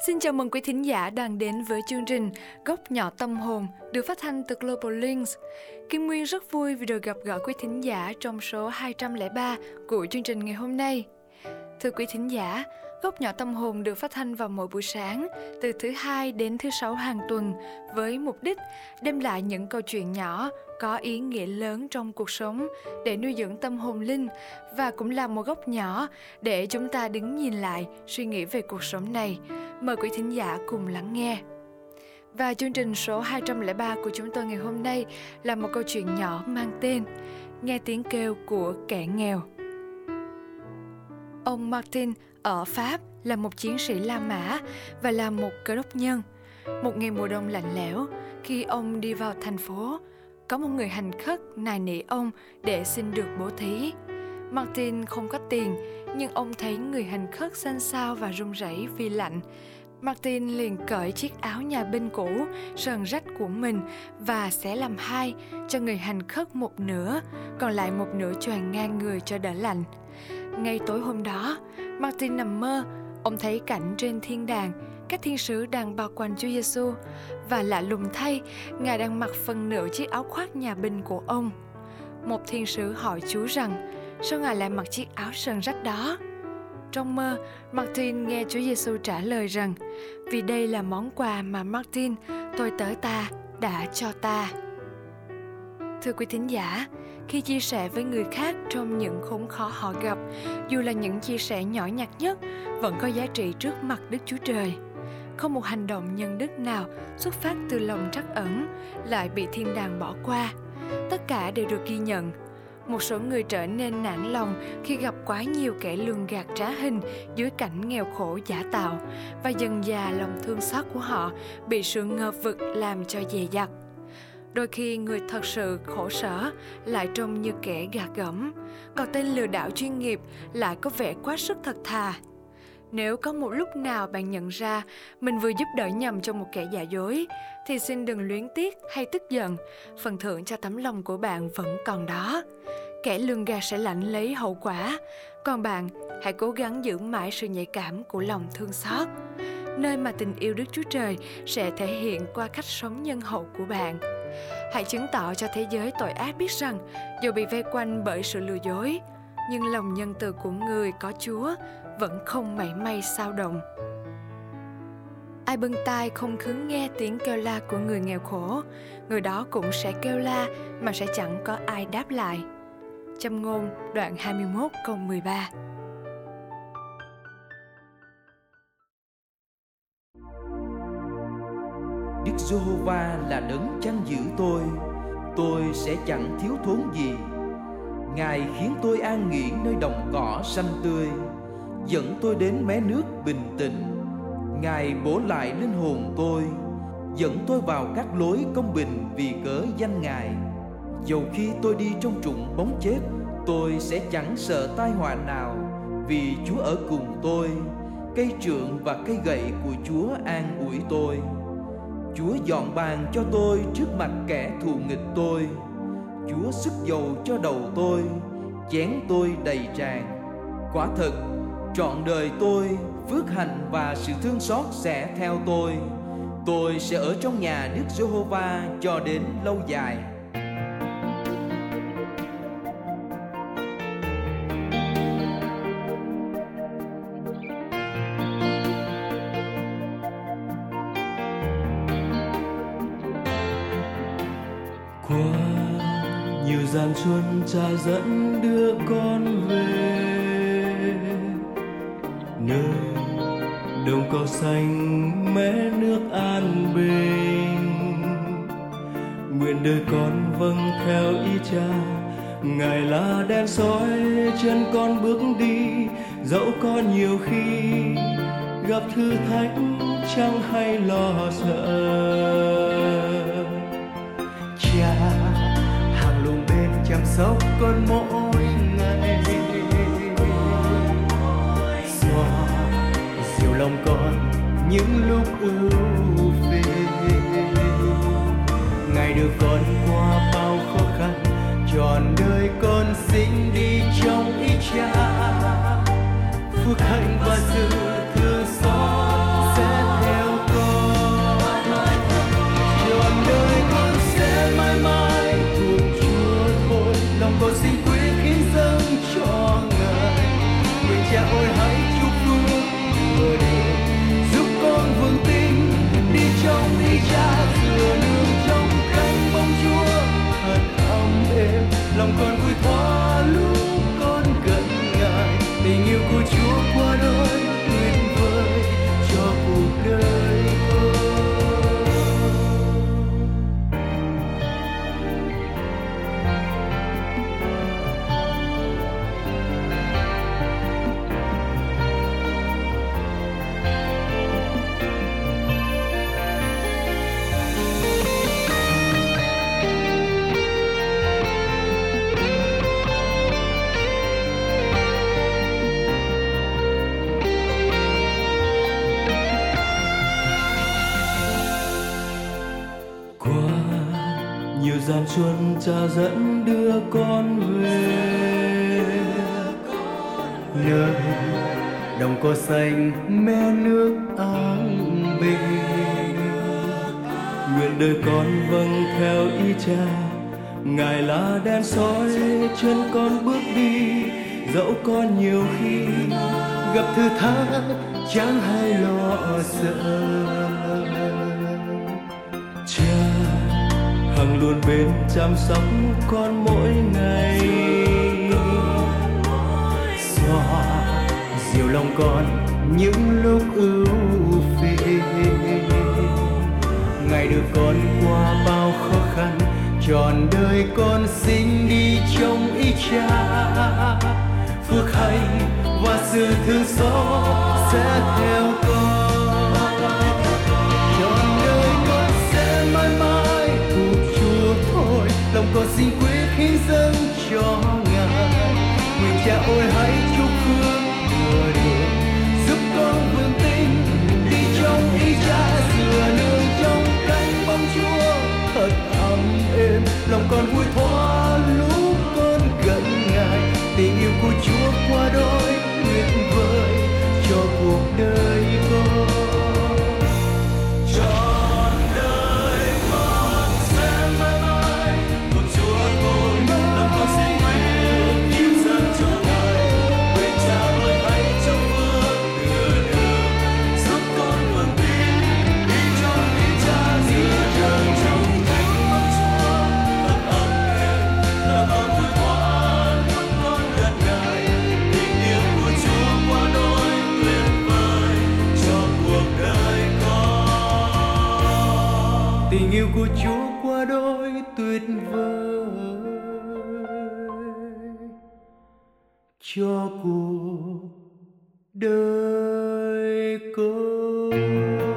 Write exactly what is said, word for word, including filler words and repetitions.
Xin chào mừng quý thính giả đang đến với chương trình Góc nhỏ tâm hồn được phát thanh từ Global Links. Kim Nguyên rất vui vì được gặp gỡ quý thính giả trong số hai trăm lẻ ba của chương trình ngày hôm nay. Thưa quý thính giả, Góc nhỏ tâm hồn được phát thanh vào mỗi buổi sáng từ thứ hai đến thứ sáu hàng tuần với mục đích đem lại những câu chuyện nhỏ có ý nghĩa lớn trong cuộc sống để nuôi dưỡng tâm hồn linh, và cũng là một góc nhỏ để chúng ta đứng nhìn lại, suy nghĩ về cuộc sống này. Mời quý thính giả cùng lắng nghe. Và chương trình số hai trăm lẻ ba của chúng tôi ngày hôm nay là một câu chuyện nhỏ mang tên Nghe tiếng kêu của kẻ nghèo. Ông Martin ở Pháp là một chiến sĩ La Mã và là một cơ đốc nhân. Một ngày mùa đông lạnh lẽo, khi ông đi vào thành phố, có một người hành khất nài nỉ ông để xin được bố thí. Martin không có tiền, nhưng ông thấy người hành khất xanh xao và run rẩy vì lạnh. Martin liền cởi chiếc áo nhà binh cũ, sờn rách của mình và xé làm hai, cho người hành khất một nửa, còn lại một nửa choàng ngang người cho đỡ lạnh. Ngay tối hôm đó, Martin nằm mơ, ông thấy cảnh trên thiên đàng, các thiên sứ đang bao quanh Chúa Giêsu, và lạ lùng thay, Ngài đang mặc phần nửa chiếc áo khoác nhà binh của ông. Một thiên sứ hỏi Chúa rằng, sao Ngài lại mặc chiếc áo sờn rách đó? Trong mơ, Martin nghe Chúa Giêsu trả lời rằng, vì đây là món quà mà Martin, tôi tớ ta, đã cho ta. Thưa quý thính giả, khi chia sẻ với người khác trong những khốn khó họ gặp, dù là những chia sẻ nhỏ nhặt nhất, vẫn có giá trị trước mặt Đức Chúa Trời. Không một hành động nhân đức nào xuất phát từ lòng trắc ẩn lại bị thiên đàng bỏ qua. Tất cả đều được ghi nhận. Một số người trở nên nản lòng khi gặp quá nhiều kẻ lường gạt trá hình dưới cảnh nghèo khổ giả tạo, và dần dà lòng thương xót của họ bị sự ngờ vực làm cho dè dặt. Đôi khi người thật sự khổ sở lại trông như kẻ gạt gẫm, còn tên lừa đảo chuyên nghiệp lại có vẻ quá sức thật thà. Nếu có một lúc nào bạn nhận ra mình vừa giúp đỡ nhầm cho một kẻ giả dối, thì xin đừng luyến tiếc hay tức giận, phần thưởng cho tấm lòng của bạn vẫn còn đó. Kẻ lường gạt sẽ lãnh lấy hậu quả, còn bạn hãy cố gắng giữ mãi sự nhạy cảm của lòng thương xót, nơi mà tình yêu Đức Chúa Trời sẽ thể hiện qua cách sống nhân hậu của bạn. Hãy chứng tỏ cho thế giới tội ác biết rằng, dù bị vây quanh bởi sự lừa dối, nhưng lòng nhân từ của người có Chúa vẫn không mảy may xao động. Ai bưng tai không khứng nghe tiếng kêu la của người nghèo khổ, người đó cũng sẽ kêu la mà sẽ chẳng có ai đáp lại. Châm ngôn đoạn hai mươi mốt câu mười ba. Đức Giê-hô-va là đấng chăn giữ tôi, tôi sẽ chẳng thiếu thốn gì. Ngài khiến tôi an nghỉ nơi đồng cỏ xanh tươi, dẫn tôi đến mé nước bình tĩnh. Ngài bổ lại linh hồn tôi, dẫn tôi vào các lối công bình vì cớ danh Ngài. Dầu khi tôi đi trong trũng bóng chết, tôi sẽ chẳng sợ tai họa nào, vì Chúa ở cùng tôi. Cây trượng và cây gậy của Chúa an ủi tôi. Chúa dọn bàn cho tôi trước mặt kẻ thù nghịch tôi. Chúa sức dầu cho đầu tôi, chén tôi đầy tràn. Quả thật, trọn đời tôi, phước hạnh và sự thương xót sẽ theo tôi. Tôi sẽ ở trong nhà Đức Giê-hô-va cho đến lâu dài. Qua nhiều gian truân cha dẫn đưa con về nơi đồng cỏ xanh mé nước an bình. Nguyện đời con vâng theo ý cha, Ngài là đèn soi chân con bước đi. Dẫu có nhiều khi gặp thử thách chẳng hay lo sợ, Cha hàng luôn bên chăm sóc con mỗi ngày, xoa dịu lòng con những lúc ưu phiền. Ngài đưa con qua bao khó khăn, trọn đời con sinh đi trong ý Cha. Phước hạnh và sự thương xót sẽ ơi hãy chúc phước vừa đường, giúp con vững tin đi trong ý Cha, dựa nương trong cánh bóng Chúa thật ấm êm. Lòng con vui thoa lúc con gần Ngài, tình yêu của Chúa qua đời tuyệt vời cho cuộc đời con. Nhiều gian xuân Cha dẫn đưa con về nơi đồng cỏ xanh mé nước an bình. Nguyện đời con vâng theo ý Cha, Ngài là đèn soi chân con bước đi. Dẫu có nhiều khi gặp thử thách chẳng hay lo sợ, Cha hằng luôn bên chăm sóc con mỗi ngày. Xoa dịu lòng con những lúc ưu phiền, ngày đưa con qua bao khó khăn, trọn đời con sinh đi trong ý Cha. Phước hạnh và sự thương xót sẽ theo con, trọn đời con sẽ mãi mãi thuộc Chúa thôi. Lòng con xin quyết hiến dâng cho Ngài, nguyện Cha ơi hãy chúc phước vừa đường, giúp con vững tin đi trong ý Cha, dựa nương trong cánh bóng Chúa thật ấm êm. Lòng con vui thoa lúc con gần Ngài, tình yêu của Chúa qua đôi tuyệt vời cho cuộc đời con. Trọn đời con sẽ mãi mãi thuộc Chúa thôi. Lòng con xin nguyện hiến dâng cho Ngài, nguyện Cha ơi hãy chúc phước đưa đường, giúp con vững tin đi trong ý Cha, dựa nương trong cánh bóng Chúa thật ấm êm. Lòng con vui thoa lúc con gần Ngài, tình yêu của Chúa qua đôi tuyệt vời cho cuộc đời con. Tình yêu của Chúa qua đôi tuyệt vời cho cuộc đời con.